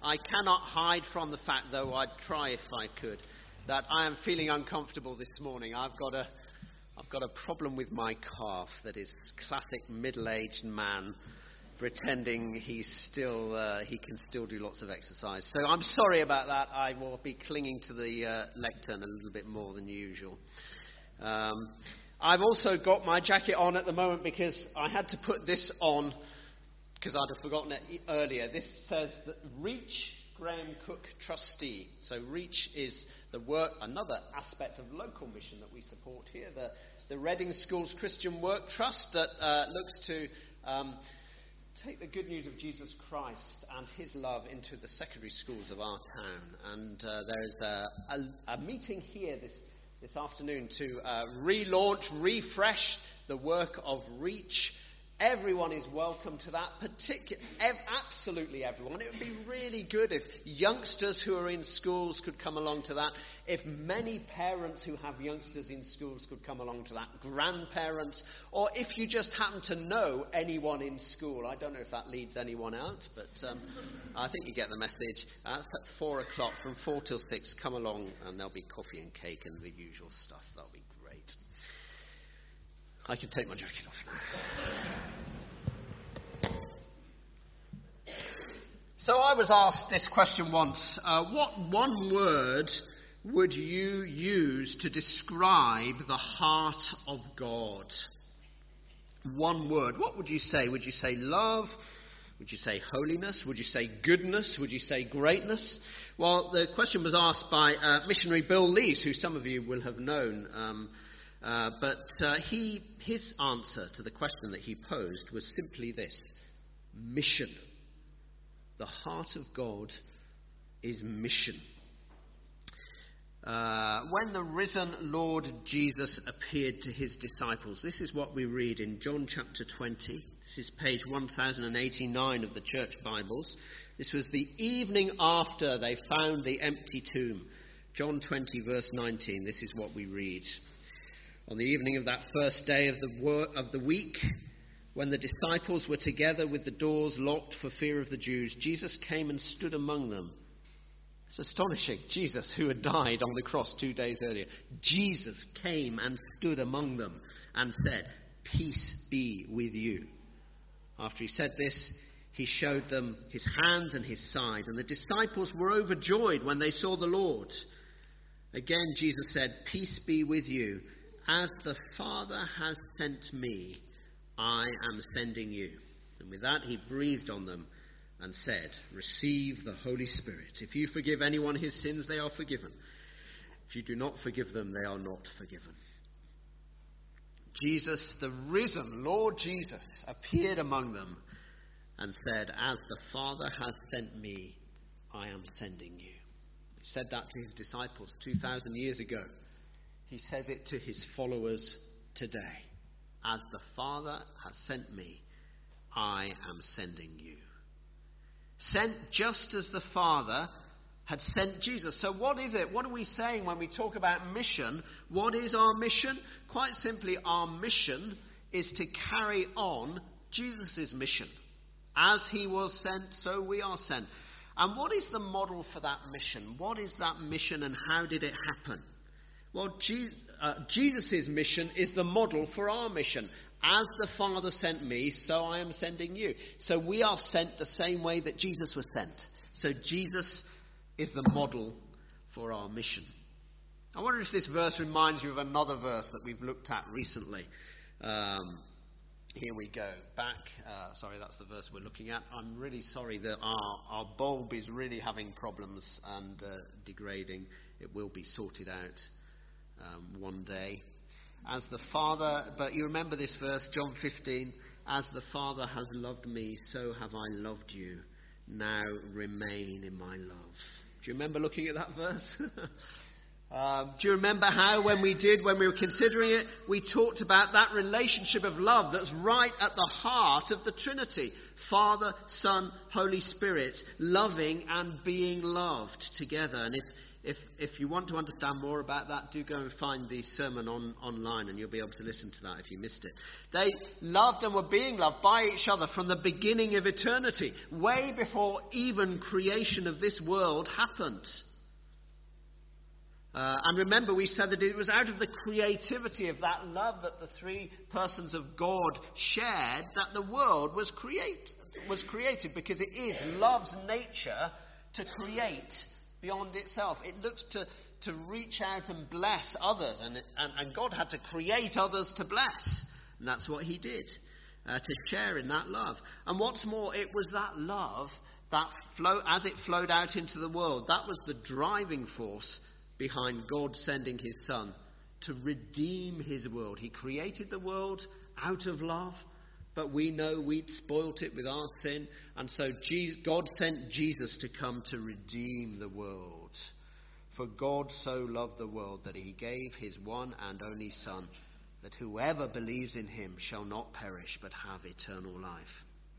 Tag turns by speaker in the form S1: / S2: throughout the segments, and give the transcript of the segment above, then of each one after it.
S1: I cannot hide from the fact, though I'd try if I could, that I am feeling uncomfortable this morning. I've got a problem with my calf that is classic middle-aged man pretending he can still do lots of exercise. So I'm sorry about that. I will be clinging to the lectern a little bit more than usual. I've also got my jacket on at the moment because I had to put this on because I'd have forgotten it earlier. This says that Reach Graham Cook Trustee. So Reach is the work, another aspect of local mission that we support here, the Reading Schools Christian Work Trust that looks to take the good news of Jesus Christ and his love into the secondary schools of our town. And there is a meeting here this afternoon to relaunch, refresh the work of Reach. Everyone is welcome to that, absolutely everyone. It would be really good if youngsters who are in schools could come along to that, if many parents who have youngsters in schools could come along to that, grandparents, or if you just happen to know anyone in school. I don't know if that leads anyone out, but I think you get the message. That's at 4 o'clock, from 4 till 6, come along and there'll be coffee and cake and the usual stuff. That'll be great. I can take my jacket off now. So I was asked this question once. What one word would you use to describe the heart of God? One word. What would you say? Would you say love? Would you say holiness? Would you say goodness? Would you say greatness? Well, the question was asked by missionary Bill Lees, who some of you will have known. But his answer to the question that he posed was simply this: mission. The heart of God is mission. When the risen Lord Jesus appeared to his disciples, this is what we read in John chapter 20. This is page 1089 of the church Bibles. This was the evening after they found the empty tomb. John 20 verse 19. This is what we read. On the evening of that first day of the week, when the disciples were together with the doors locked for fear of the Jews, Jesus came and stood among them. It's astonishing. Jesus, who had died on the cross 2 days earlier, Jesus came and stood among them and said, "Peace be with you." After he said this, he showed them his hands and his side, and the disciples were overjoyed when they saw the Lord. Again, Jesus said, "Peace be with you. As the Father has sent me, I am sending you." And with that he breathed on them and said, "Receive the Holy Spirit. If you forgive anyone his sins, they are forgiven. If you do not forgive them, they are not forgiven." Jesus, the risen Lord Jesus, appeared among them and said, "As the Father has sent me, I am sending you." He said that to his disciples 2,000 years ago. He says it to his followers today. As the Father has sent me, I am sending you. Sent just as the Father had sent Jesus. So what is it? What are we saying when we talk about mission? What is our mission? Quite simply, our mission is to carry on Jesus' mission. As he was sent, so we are sent. And what is the model for that mission? What is that mission and how did it happen? Well, Jesus' mission is the model for our mission. As the Father sent me, so I am sending you. So we are sent the same way that Jesus was sent. So Jesus is the model for our mission. I wonder if this verse reminds you of another verse that we've looked at recently. Here we go. Back. Sorry, that's the verse we're looking at. I'm really sorry that our bulb is really having problems and degrading. It will be sorted out one day. As the Father, but you remember this verse, John 15, "As the Father has loved me, so have I loved you. Now remain in my love." Do you remember looking at that verse? Do you remember how when we were considering it, we talked about that relationship of love that's right at the heart of the Trinity. Father, Son, Holy Spirit, loving and being loved together. And If you want to understand more about that, do go and find the sermon online, and you'll be able to listen to that if you missed it. They loved and were being loved by each other from the beginning of eternity, way before even creation of this world happened. And remember, we said that it was out of the creativity of that love that the three persons of God shared that the world was created, because it is love's nature to create beyond itself. It looks to reach out and bless others, and God had to create others to bless, and that's what he did, to share in that love. And what's more, it was that love that as it flowed out into the world, that was the driving force behind God sending his Son to redeem his world. He created the world out of love, but we know we'd spoilt it with our sin, and so God sent Jesus to come to redeem the world. For God so loved the world that he gave his one and only Son, that whoever believes in him shall not perish but have eternal life.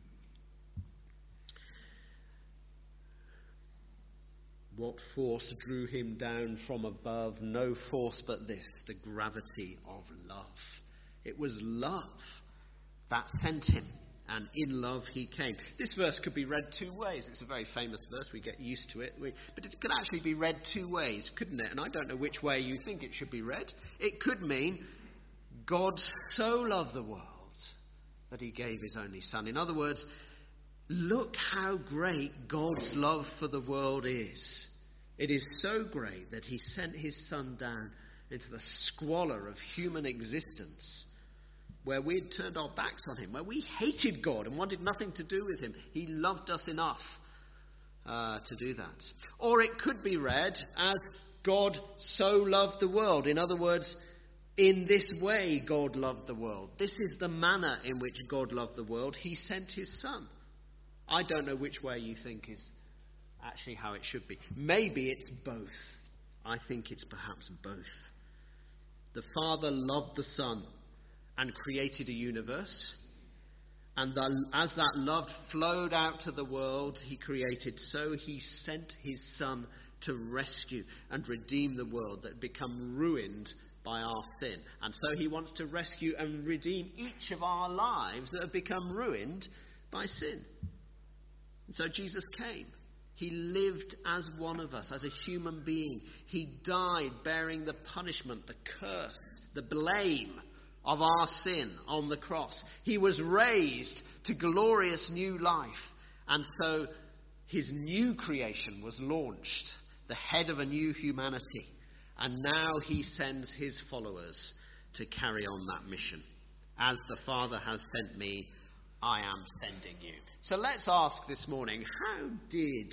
S1: What force drew him down from above? No force but this, the gravity of love. It was love that sent him, and in love he came. This verse could be read two ways. It's a very famous verse. We get used to it. But it could actually be read two ways, couldn't it? And I don't know which way you think it should be read. It could mean God so loved the world that he gave his only Son. In other words, look how great God's love for the world is. It is so great that he sent his Son down into the squalor of human existence, where we had turned our backs on him, where we hated God and wanted nothing to do with him. He loved us enough to do that. Or it could be read as God so loved the world. In other words, in this way God loved the world. This is the manner in which God loved the world. He sent his Son. I don't know which way you think is actually how it should be. Maybe it's both. I think it's perhaps both. The Father loved the Son and created a universe. And as that love flowed out to the world he created, so he sent his Son to rescue and redeem the world that had become ruined by our sin. And so he wants to rescue and redeem each of our lives that have become ruined by sin. And so Jesus came. He lived as one of us, as a human being. He died bearing the punishment, the curse, the blame of our sin on the cross. He was raised to glorious new life. And so his new creation was launched, the head of a new humanity. And now he sends his followers to carry on that mission. As the Father has sent me, I am sending you. So let's ask this morning, how did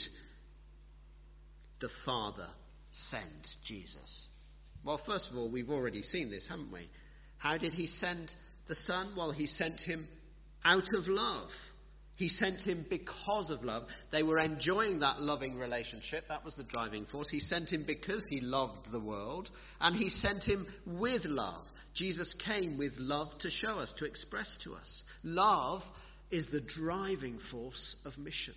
S1: the Father send Jesus? Well, first of all, we've already seen this, haven't we? How did he send the Son? Well, he sent him out of love. He sent him because of love. They were enjoying that loving relationship. That was the driving force. He sent him because he loved the world. And he sent him with love. Jesus came with love to show us, to express to us. Love is the driving force of mission.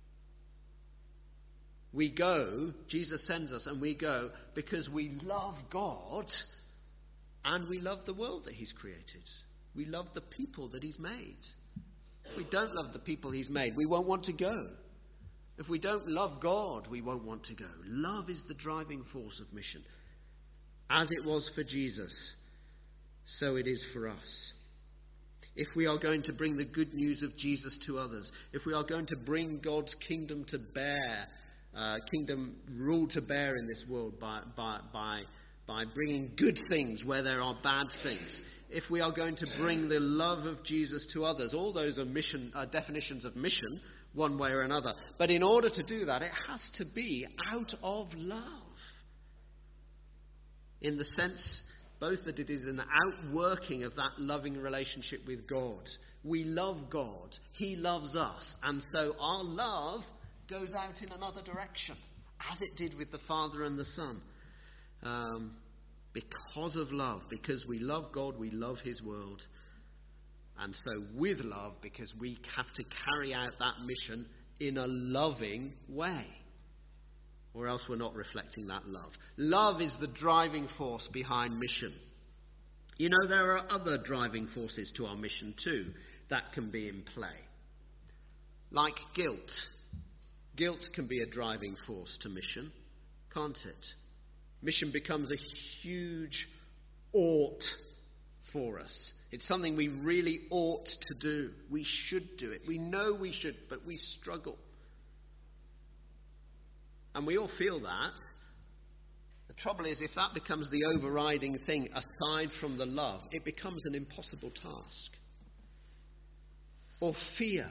S1: We go, Jesus sends us, and we go because we love God and we love the world that he's created. We love the people that he's made. If we don't love the people he's made, we won't want to go. If we don't love God, we won't want to go. Love is the driving force of mission. As it was for Jesus, so it is for us. If we are going to bring the good news of Jesus to others, if we are going to bring God's kingdom to bear, kingdom rule to bear in this world by bringing good things where there are bad things, if we are going to bring the love of Jesus to others, all those are definitions of mission, one way or another. But in order to do that, it has to be out of love. In the sense, both that it is an outworking of that loving relationship with God. We love God. He loves us. And so our love goes out in another direction, as it did with the Father and the Son. Because of love, because we love God, we love his world. And so with love, because we have to carry out that mission in a loving way. or else we're not reflecting that love. Love is the driving force behind mission. You know, there are other driving forces to our mission too that can be in play. Like guilt. Guilt can be a driving force to mission, can't it? Mission becomes a huge ought for us. It's something we really ought to do. We should do it. We know we should, but we struggle. And we all feel that. The trouble is, if that becomes the overriding thing aside from the love, it becomes an impossible task. Or fear.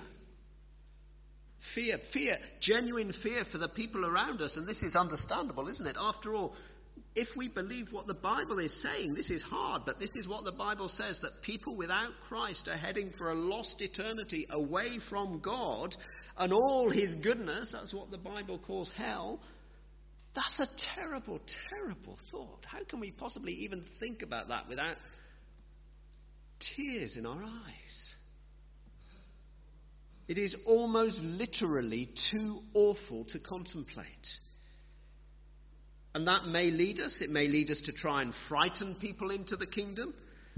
S1: Fear, genuine fear for the people around us. And this is understandable, isn't it? After all, if we believe what the Bible is saying, this is hard, but this is what the Bible says, that people without Christ are heading for a lost eternity away from God and all his goodness. That's what the Bible calls hell. That's a terrible, terrible thought. How can we possibly even think about that without tears in our eyes? It is almost literally too awful to contemplate. And that may lead us, it may lead us to try and frighten people into the kingdom.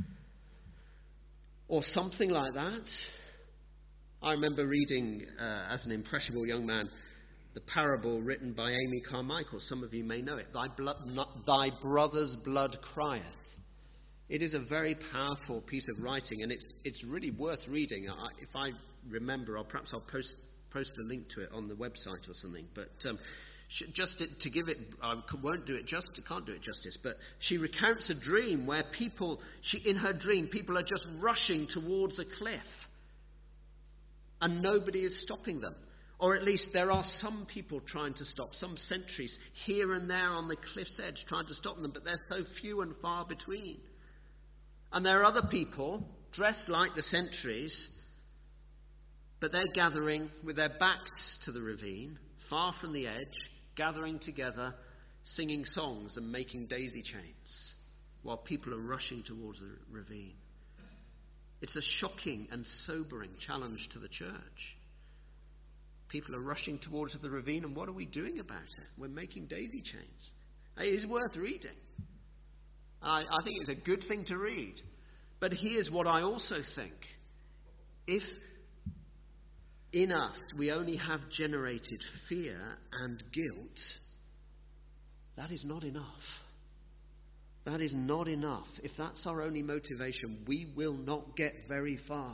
S1: Or something like that. I remember reading, as an impressionable young man, the parable written by Amy Carmichael. Some of you may know it. Thy brother's blood crieth. It is a very powerful piece of writing, and it's really worth reading. If I remember, perhaps I'll post a link to it on the website or something. But just to give it, I can't do it justice. But she recounts a dream where in her dream, people are just rushing towards a cliff, and nobody is stopping them. Or at least there are some people trying to stop, some sentries here and there on the cliff's edge trying to stop them, but they're so few and far between. And there are other people dressed like the sentries, but they're gathering with their backs to the ravine, far from the edge, gathering together, singing songs and making daisy chains, while people are rushing towards the ravine. It's a shocking and sobering challenge to the church. People are rushing towards the ravine, and what are we doing about it? We're making daisy chains. It is worth reading. I think it's a good thing to read. But here's what I also think. If in us we only have generated fear and guilt, that is not enough. That is not enough. If that's our only motivation, we will not get very far.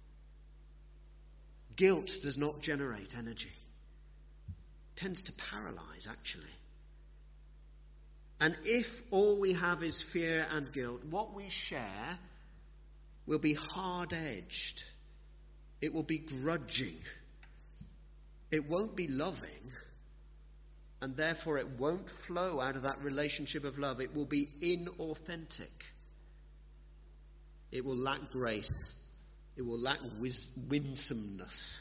S1: Guilt does not generate energy. It tends to paralyze, actually. And if all we have is fear and guilt, what we share will be hard-edged. It will be grudging. It won't be loving. And therefore it won't flow out of that relationship of love. It will be inauthentic. It will lack grace. It will lack winsomeness.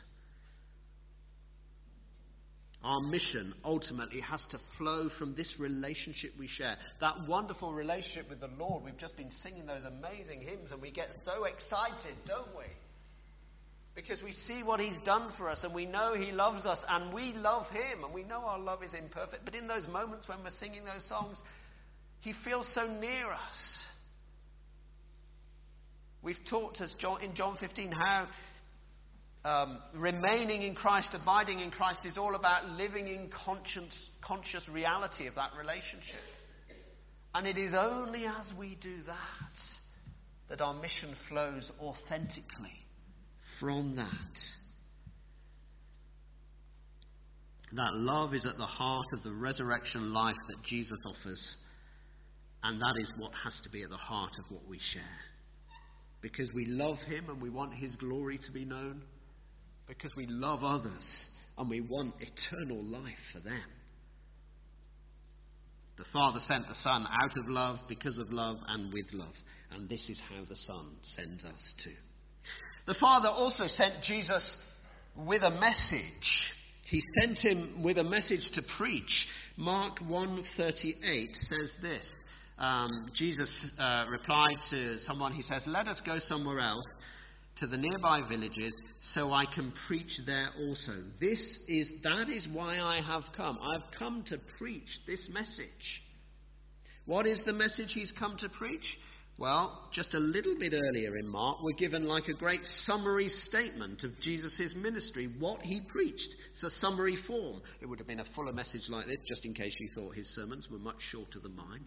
S1: Our mission ultimately has to flow from this relationship we share. That wonderful relationship with the Lord. We've just been singing those amazing hymns and we get so excited, don't we? Because we see what he's done for us and we know he loves us and we love him and we know our love is imperfect. But in those moments when we're singing those songs, he feels so near us. We've talked in John 15 how remaining in Christ, abiding in Christ is all about living in conscious reality of that relationship. And it is only as we do that our mission flows authentically from that. That love is at the heart of the resurrection life that Jesus offers. And that is what has to be at the heart of what we share. Because we love him and we want his glory to be known. Because we love others and we want eternal life for them. The Father sent the Son out of love, because of love, and with love. And this is how the Son sends us too. The Father also sent Jesus with a message. He sent him with a message to preach. Mark 1:38 says this. Jesus replied to someone. He says, "Let us go somewhere else." to the nearby villages, so I can preach there also. That is why I have come. I've come to preach this message. What is the message he's come to preach? Well, just a little bit earlier in Mark, we're given like a great summary statement of Jesus' ministry, what he preached. It's a summary form. It would have been a fuller message like this, just in case you thought his sermons were much shorter than mine.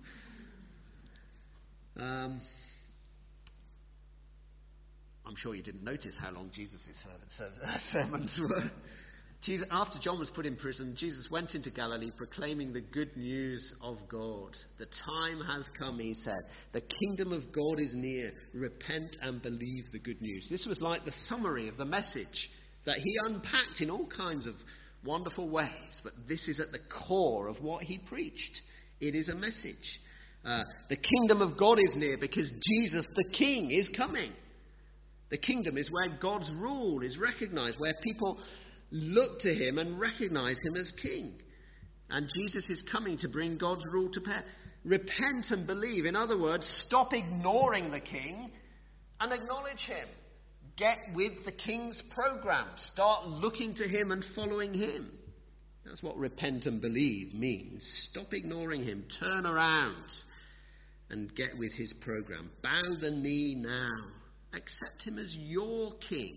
S1: I'm sure you didn't notice how long Jesus' sermons were. After John was put in prison, Jesus went into Galilee proclaiming the good news of God. The time has come, he said. The kingdom of God is near. Repent and believe the good news. This was like the summary of the message that he unpacked in all kinds of wonderful ways. But this is at the core of what he preached. It is a message. The kingdom of God is near because Jesus the King is coming. The kingdom is where God's rule is recognized, where people look to him and recognize him as king. And Jesus is coming to bring God's rule to bear. Repent and believe. In other words, stop ignoring the king and acknowledge him. Get with the king's program. Start looking to him and following him. That's what repent and believe means. Stop ignoring him. Turn around and get with his program. Bow the knee now. Accept him as your king.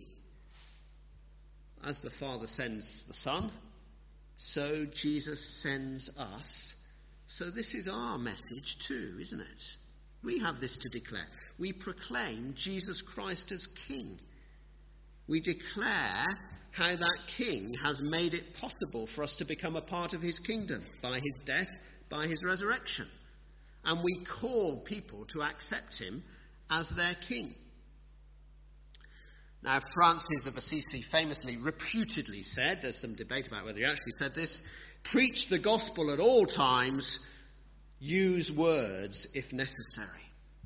S1: As the Father sends the Son, so Jesus sends us. So this is our message too, isn't it? We have this to declare. We proclaim Jesus Christ as King. We declare how that King has made it possible for us to become a part of his kingdom by his death, by his resurrection. And we call people to accept him as their King. Now, Francis of Assisi famously, reputedly said, there's some debate about whether he actually said this, preach the gospel at all times, use words if necessary.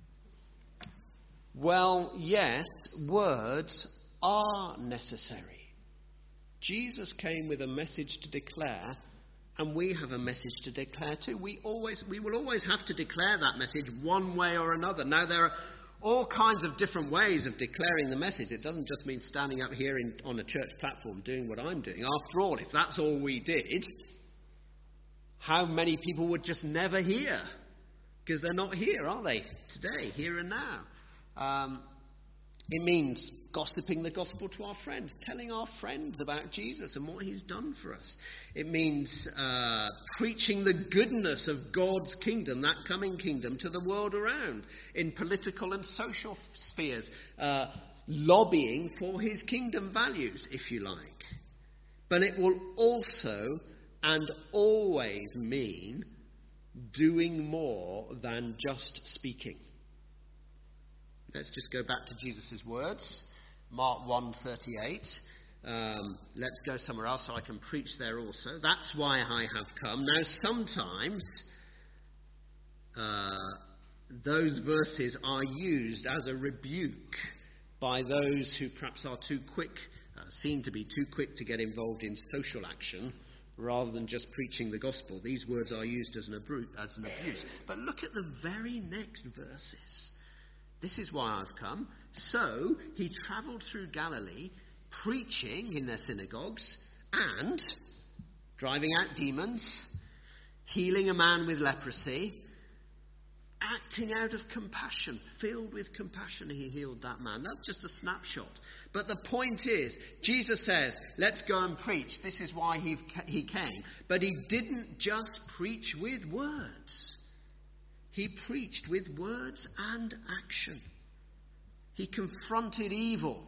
S1: Well, yes, words are necessary. Jesus came with a message to declare, and we have a message to declare too. We will always have to declare that message one way or another. Now, there are all kinds of different ways of declaring the message. It doesn't just mean standing up here on a church platform doing what I'm doing. After all, if that's all we did, how many people would just never hear? Because they're not here, are they? Today, here and now. It means gossiping the gospel to our friends, telling our friends about Jesus and what he's done for us. It means preaching the goodness of God's kingdom, that coming kingdom, to the world around, in political and social spheres, lobbying for his kingdom values, if you like. But it will also and always mean doing more than just speaking. Let's just go back to Jesus' words, Mark 1:38. Let's go somewhere else so I can preach there also. That's why I have come. Now, sometimes those verses are used as a rebuke by those who perhaps are too quick, seen to be too quick to get involved in social action rather than just preaching the gospel. These words are used as an abuse. But look at the very next verses. This is why I've come. So he travelled through Galilee, preaching in their synagogues and driving out demons, healing a man with leprosy, acting out of compassion. Filled with compassion, he healed that man. That's just a snapshot. But the point is, Jesus says, let's go and preach. This is why he came. But he didn't just preach with words. He preached with words and action. He confronted evil.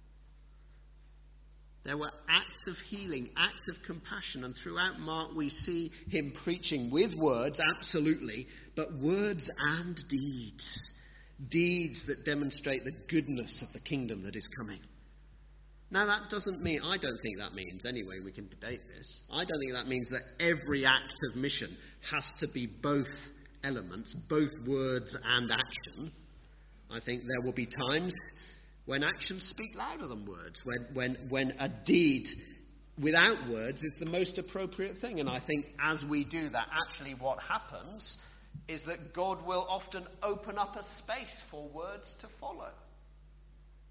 S1: There were acts of healing, acts of compassion, and throughout Mark we see him preaching with words, absolutely, but words and deeds. Deeds that demonstrate the goodness of the kingdom that is coming. Now that doesn't mean, I don't think that means, anyway, we can debate this, I don't think that means that every act of mission has to be both elements, both words and action. I think there will be times when actions speak louder than words, when a deed without words is the most appropriate thing. And I think as we do that, actually what happens is that God will often open up a space for words to follow.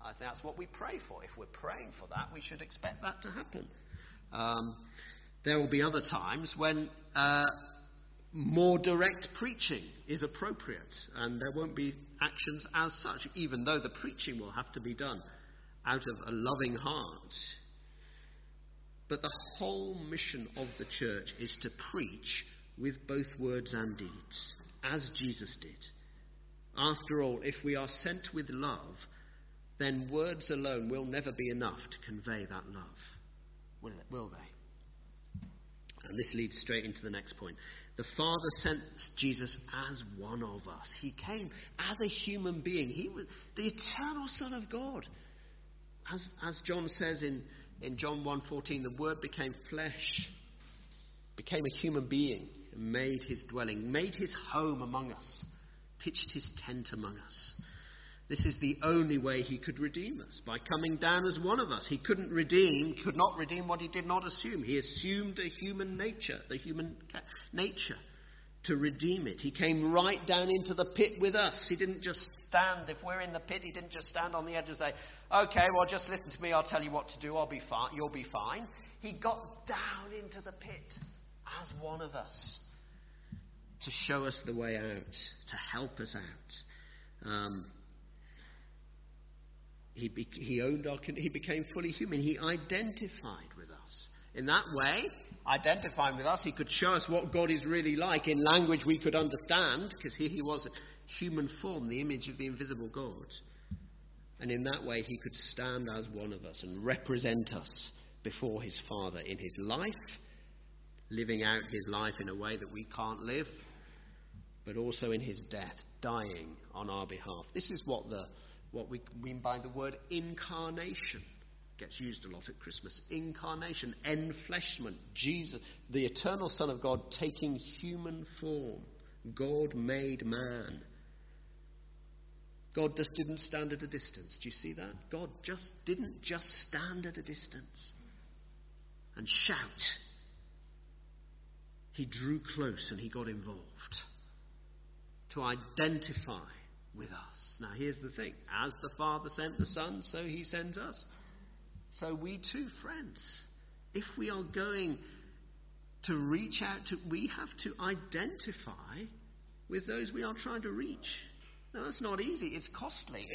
S1: I think that's what we pray for. If we're praying for that, we should expect that to happen. There will be other times when more direct preaching is appropriate, and there won't be actions as such, even though the preaching will have to be done out of a loving heart. But the whole mission of the church is to preach with both words and deeds, as Jesus did. After all, if we are sent with love, then words alone will never be enough to convey that love. Will they? And this leads straight into the next point. The Father sent Jesus as one of us. He came as a human being. He was the eternal Son of God. As John says in John 1:14, the Word became flesh, became a human being, and made his dwelling, made his home among us, pitched his tent among us. This is the only way he could redeem us, by coming down as one of us. He could not redeem what he did not assume. He assumed a human nature, the human nature, to redeem it. He came right down into the pit with us. He didn't just stand, if we're in the pit, he didn't just stand on the edge and say, okay, well, just listen to me, I'll tell you what to do, I'll be fine, you'll be fine. He got down into the pit as one of us to show us the way out, to help us out. He became fully human. He identified with us. In that way, identifying with us, he could show us what God is really like in language we could understand, because he was a human form, the image of the invisible God. And in that way, he could stand as one of us and represent us before his Father in his life, living out his life in a way that we can't live, but also in his death, dying on our behalf. This is what we mean by the word incarnation. Gets used a lot at Christmas. Incarnation, enfleshment. Jesus, the eternal Son of God, taking human form. God made man. God just didn't stand at a distance. Do you see that? God didn't just stand at a distance and shout. He drew close and he got involved to identify with us. Now here's the thing. As the Father sent the Son, so he sends us. So we too, friends, if we are going to reach out to, we have to identify with those we are trying to reach. Now that's not easy. It's costly.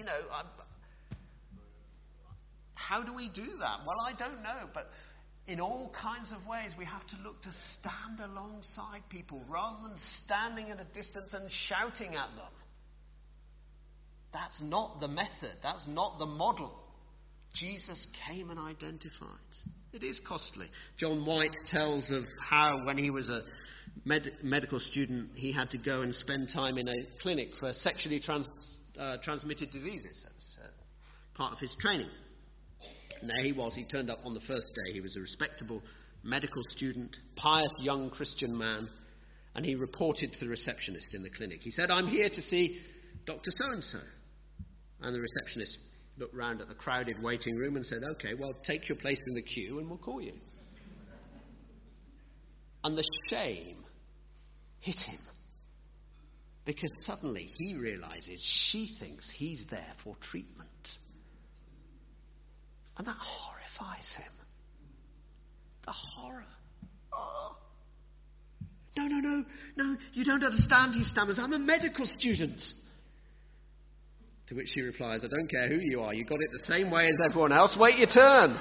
S1: How do we do that? Well, I don't know, but in all kinds of ways we have to look to stand alongside people rather than standing at a distance and shouting at them. That's not the method. That's not the model. Jesus came and identified. It is costly. John White tells of how when he was a medical student, he had to go and spend time in a clinic for sexually transmitted diseases. That's part of his training. And there he was. He turned up on the first day. He was a respectable medical student, pious young Christian man, and he reported to the receptionist in the clinic. He said, "I'm here to see Dr. So-and-so." And the receptionist looked round at the crowded waiting room and said, "Okay, well, take your place in the queue and we'll call you." And the shame hit him, because suddenly he realizes she thinks he's there for treatment. And that horrifies him. The horror. Oh. No, you don't understand, he stammers. I'm a medical student. To which she replies, "I don't care who you are. You got it the same way as everyone else. Wait your turn."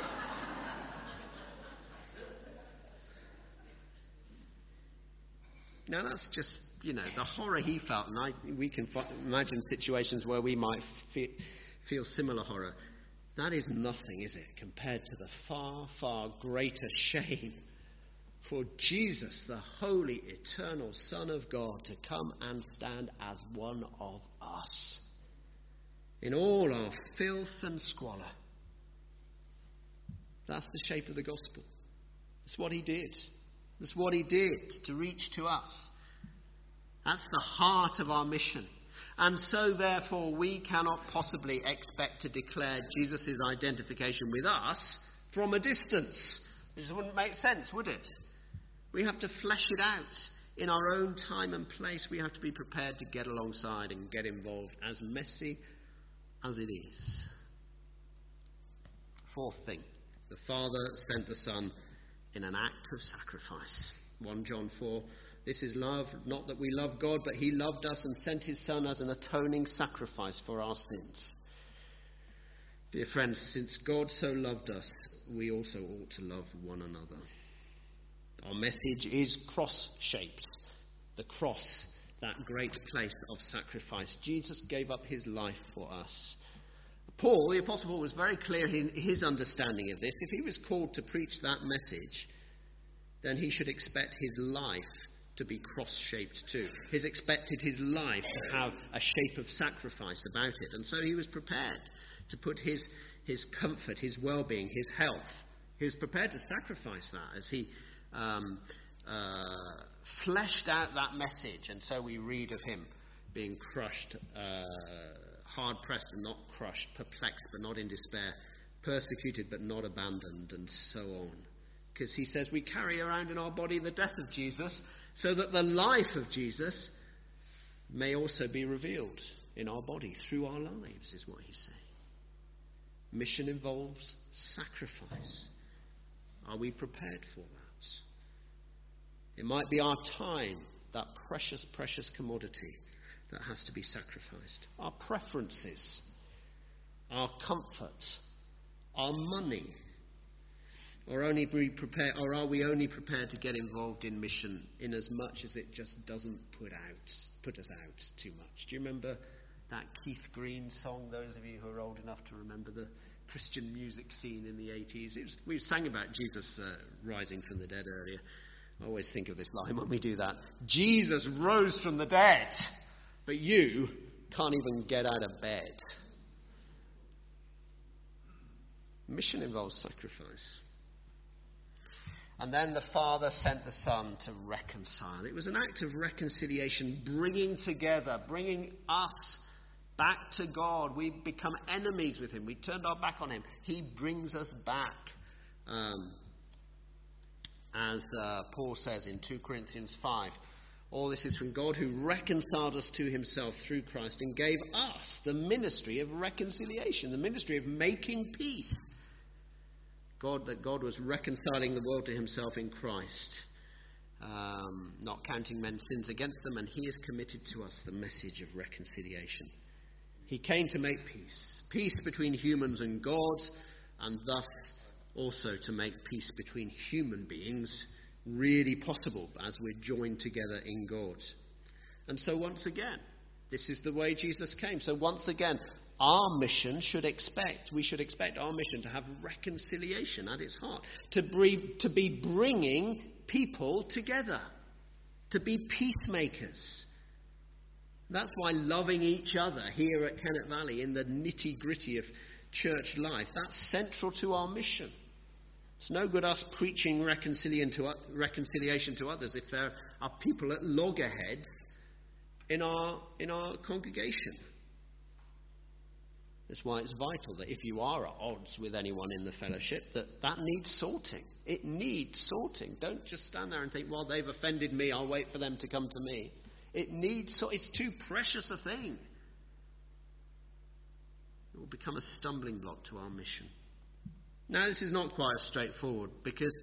S1: Now that's just, the horror he felt. And we can imagine situations where we might feel similar horror. That is nothing, is it, compared to the far, far greater shame for Jesus, the holy, eternal Son of God, to come and stand as one of us in all our filth and squalor. That's the shape of the gospel. That's what he did. That's what he did to reach to us. That's the heart of our mission. And so, therefore, we cannot possibly expect to declare Jesus' identification with us from a distance. It just wouldn't make sense, would it? We have to flesh it out in our own time and place. We have to be prepared to get alongside and get involved, as messy as it is. Fourth thing, the Father sent the Son in an act of sacrifice. 1 John 4, this is love, not that we love God, but he loved us and sent his Son as an atoning sacrifice for our sins. Dear friends, since God so loved us, we also ought to love one another. Our message is cross-shaped. The cross, that great place of sacrifice. Jesus gave up his life for us. Paul, the Apostle Paul, was very clear in his understanding of this. If he was called to preach that message, then he should expect his life to be cross-shaped too. He's expected his life to have a shape of sacrifice about it. And so he was prepared to put his comfort, his well-being, his health. He was prepared to sacrifice that as he fleshed out that message. And so we read of him being crushed, hard-pressed and not crushed, perplexed but not in despair, persecuted but not abandoned, and so on. Because he says we carry around in our body the death of Jesus so that the life of Jesus may also be revealed in our body through our lives, is what he's saying. Mission involves sacrifice. Are we prepared for that? It might be our time, that precious, precious commodity that has to be sacrificed. Our preferences, our comfort, our money. Or are we only prepared to get involved in mission in as much as it just doesn't put us out too much? Do you remember that Keith Green song, those of you who are old enough to remember the Christian music scene in the 80s? We sang about Jesus rising from the dead earlier. I always think of this line when we do that. Jesus rose from the dead, but you can't even get out of bed. Mission involves sacrifice. And then the Father sent the Son to reconcile. It was an act of reconciliation, bringing together, bringing us back to God. We become enemies with him. We turned our back on him. He brings us back. As Paul says in 2 Corinthians 5, all this is from God who reconciled us to himself through Christ and gave us the ministry of reconciliation, the ministry of making peace. That God was reconciling the world to himself in Christ, not counting men's sins against them, and he has committed to us the message of reconciliation. He came to make peace between humans and God, and thus also to make peace between human beings really possible as we're joined together in God. And so once again, this is the way Jesus came. So once again, we should expect our mission to have reconciliation at its heart, to be bringing people together, to be peacemakers. That's why loving each other here at Kennet Valley in the nitty-gritty of church life, that's central to our mission. It's no good us preaching reconciliation to others if there are people at loggerheads in our congregation. That's why it's vital that if you are at odds with anyone in the fellowship, that needs sorting. It needs sorting. Don't just stand there and think, well, they've offended me, I'll wait for them to come to me. It's too precious a thing. It will become a stumbling block to our mission. Now, this is not quite as straightforward because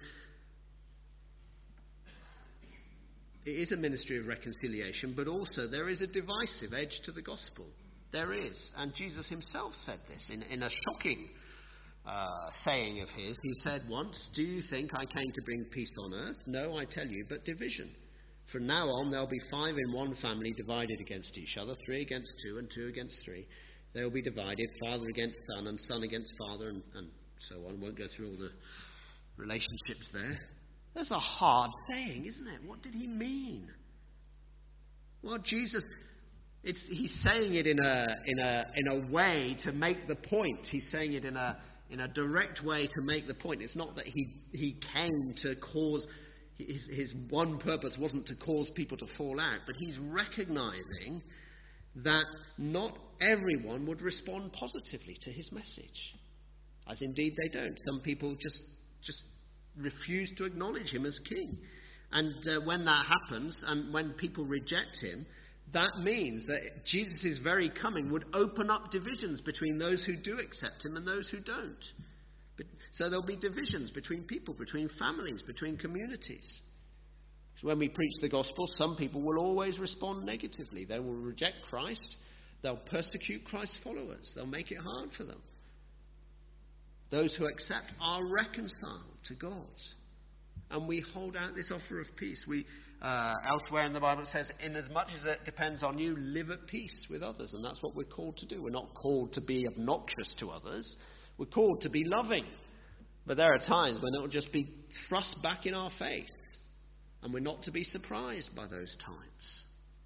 S1: it is a ministry of reconciliation, but also there is a divisive edge to the gospel. There is. And Jesus himself said this in a shocking saying of his. He said once, do you think I came to bring peace on earth? No, I tell you, but division. From now on, there'll be 5 in one family divided against each other, 3 against 2 and 2 against 3. They will be divided, father against son and son against father and so on. Won't go through all the relationships there. That's a hard saying, isn't it? What did he mean? Well, Jesus... he's saying it in a way to make the point. He's saying it in a direct way to make the point. It's not that he came to cause, his one purpose wasn't to cause people to fall out, but he's recognizing that not everyone would respond positively to his message, as indeed they don't. Some people just refuse to acknowledge him as king, and when that happens, and when people reject him, that means that Jesus' very coming would open up divisions between those who do accept him and those who don't. So there'll be divisions between people, between families, between communities. So when we preach the gospel, some people will always respond negatively. They will reject Christ. They'll persecute Christ's followers. They'll make it hard for them. Those who accept are reconciled to God. And we hold out this offer of peace. Elsewhere in the Bible it says, inasmuch as it depends on you, live at peace with others. And that's what we're called to do. We're not called to be obnoxious to others. We're called to be loving. But there are times when it will just be thrust back in our face. And we're not to be surprised by those times.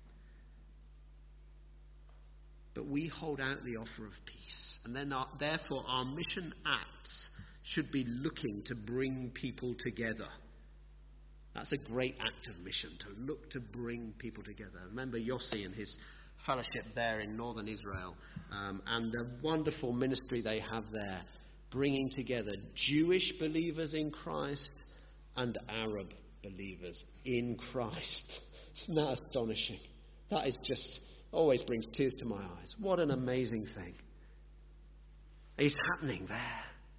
S1: But we hold out the offer of peace. And then therefore our mission acts should be looking to bring people together. That's a great act of mission, to look to bring people together. Remember Yossi and his fellowship there in northern Israel, and the wonderful ministry they have there, bringing together Jewish believers in Christ and Arab believers in Christ. Isn't that astonishing? That is just always brings tears to my eyes. What an amazing thing. It's happening there.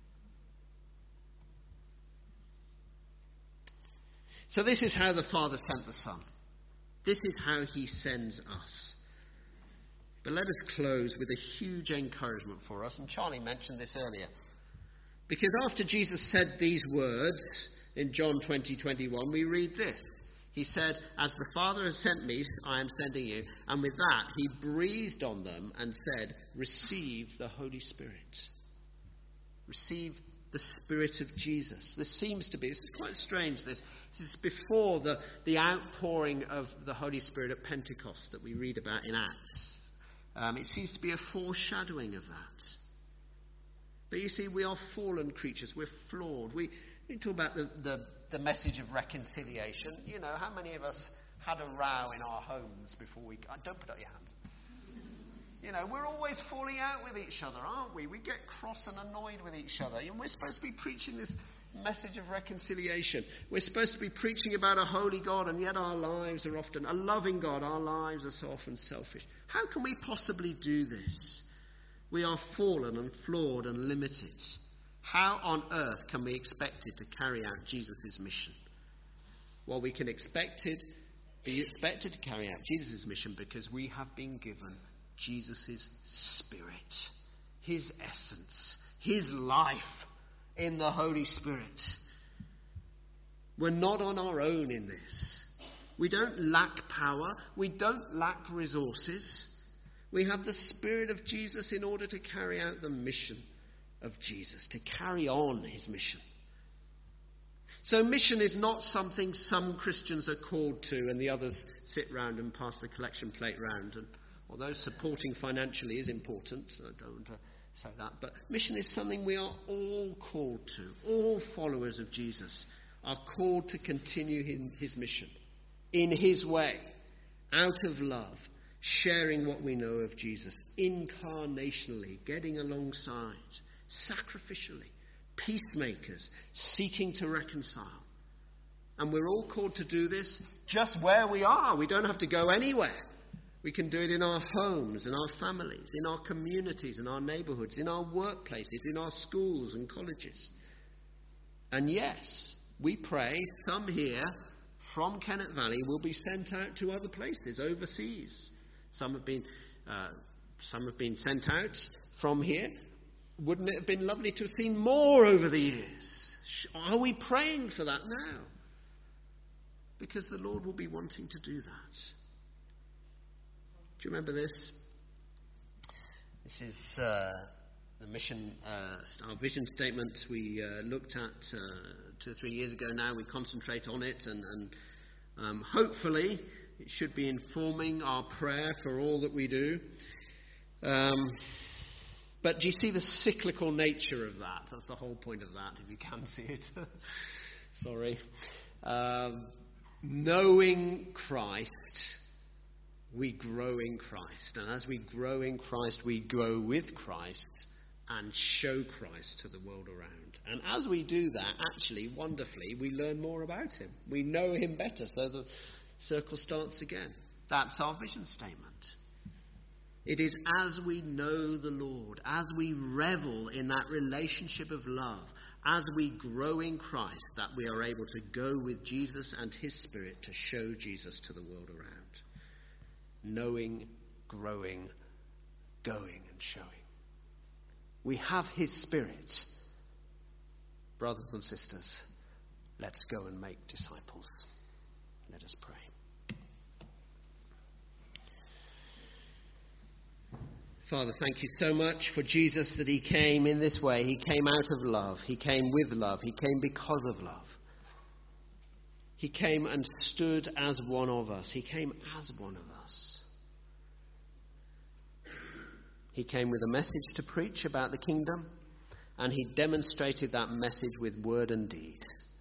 S1: So this is how the Father sent the Son. This is how he sends us. But let us close with a huge encouragement for us. And Charlie mentioned this earlier. Because after Jesus said these words in John 20:21, we read this. He said, as the Father has sent me, I am sending you. And with that, he breathed on them and said, receive the Holy Spirit. Receive the Spirit of Jesus. This seems to be, this is quite strange, this is before the outpouring of the Holy Spirit at Pentecost that we read about in Acts. It seems to be a foreshadowing of that. But you see, we are fallen creatures. We're flawed. We talk about the message of reconciliation. You know, how many of us had a row in our homes before we... Don't put up your hands. You know, we're always falling out with each other, aren't we? We get cross and annoyed with each other. And we're supposed to be preaching this message of reconciliation. We're supposed to be preaching about a holy God, and yet our lives are often... A loving God, our lives are so often selfish. How can we possibly do this? We are fallen and flawed and limited. How on earth can we expect it to carry out Jesus' mission? Well, we can be expected to carry out Jesus' mission because we have been given Jesus' Spirit, his essence, his life in the Holy Spirit. We're not on our own in this. We don't lack power. We don't lack resources. We have the Spirit of Jesus in order to carry out the mission of Jesus, to carry on his mission. So mission is not something some Christians are called to and the others sit round and pass the collection plate round. And although supporting financially is important, I don't want to say that, but mission is something we are all called to. All followers of Jesus are called to continue his mission in his way, out of love, sharing what we know of Jesus, incarnationally, getting alongside, sacrificially, peacemakers, seeking to reconcile. And we're all called to do this just where we are. We don't have to go anywhere. We can do it in our homes, in our families, in our communities, in our neighbourhoods, in our workplaces, in our schools and colleges. And yes, we pray some here from Kennet Valley will be sent out to other places, overseas. Some have been sent out from here. Wouldn't it have been lovely to have seen more over the years? Are we praying for that now? Because the Lord will be wanting to do that. Do you remember this? This is the mission, our vision statement we looked at 2 or 3 years ago now. We concentrate on it and hopefully it should be informing our prayer for all that we do. But do you see the cyclical nature of that? That's the whole point of that, if you can see it. Sorry. Knowing Christ, we grow in Christ. And as we grow in Christ, we grow with Christ and show Christ to the world around. And as we do that, actually, wonderfully, we learn more about him. We know him better, so the circle starts again. That's our vision statement. It is as we know the Lord, as we revel in that relationship of love, as we grow in Christ, that we are able to go with Jesus and his Spirit to show Jesus to the world around. Knowing, growing, going and showing. We have his Spirit. Brothers and sisters, let's go and make disciples. Let us pray. Father, thank you so much for Jesus, that he came in this way. He came out of love. He came with love. He came because of love. He came and stood as one of us. He came as one of us. He came with a message to preach about the kingdom, and he demonstrated that message with word and deed.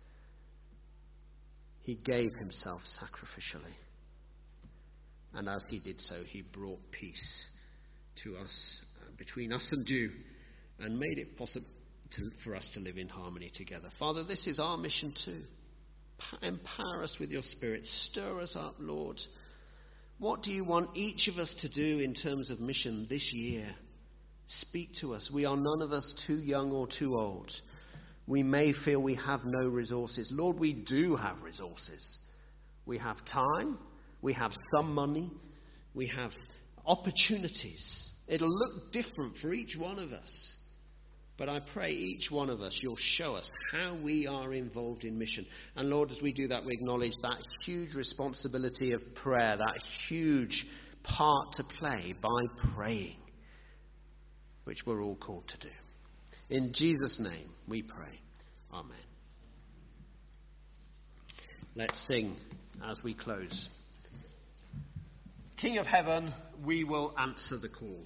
S1: He gave himself sacrificially. And as he did so, he brought peace to us, between us and you, and made it possible for us to live in harmony together. Father, this is our mission too. Empower us with your Spirit. Stir us up, Lord. What do you want each of us to do in terms of mission this year? Speak to us. We are none of us too young or too old. We may feel we have no resources. Lord, we do have resources. We have time. We have some money. We have opportunities. It'll look different for each one of us. But I pray each one of us, you'll show us how we are involved in mission. And Lord, as we do that, we acknowledge that huge responsibility of prayer, that huge part to play by praying, which we're all called to do. In Jesus' name we pray. Amen. Let's sing as we close. King of heaven, we will answer the call.